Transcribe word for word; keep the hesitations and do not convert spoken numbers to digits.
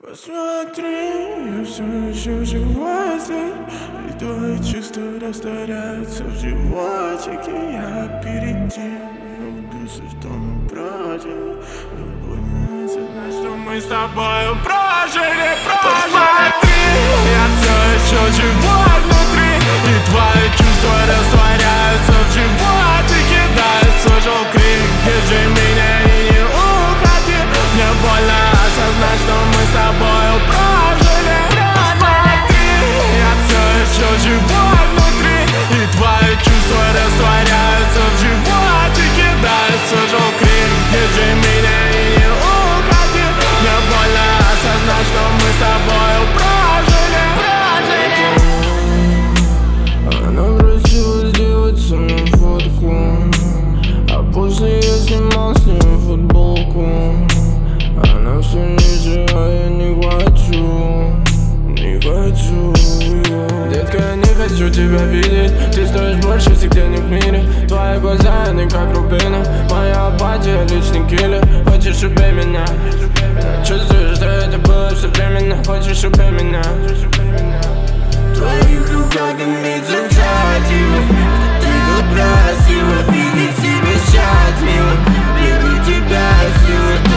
Посмотри, я все еще живой здесь, и твои чувства растворяются в животике. Я перед тем, убился, что мы прожили. Больно осознать, что мы с тобою прожили, прожили. Посмотри, я все еще живой внутри, и твои чувства растворяются в животике. Да, я слышал крик, держи меня и не уходи. Мне больно осознать, что мы с тобою прожили. Посмотри, я все еще живой внутри, и твои чувства растворяются в животике. Да, я слышал крик, держи меня и не уходи. Мне больно осознать, что мы с тобою прожили, прожили. Она просила сделать со мной фотку, а после я снимал с ней футболку. Она все ниже, а я не хочу, не хочу. Детка, я не хочу тебя видеть. Ты стоишь больше всех денег в мире. Твои глаза, они как рубины. Моя апатия, личный киллер. Хочешь, убей меня. Чувствую, что это было все временно. Хочешь, убей меня. В твоих руках имеется инициатива. Ты так красиво, видеть себя счастливо. Верю в тебя, сила.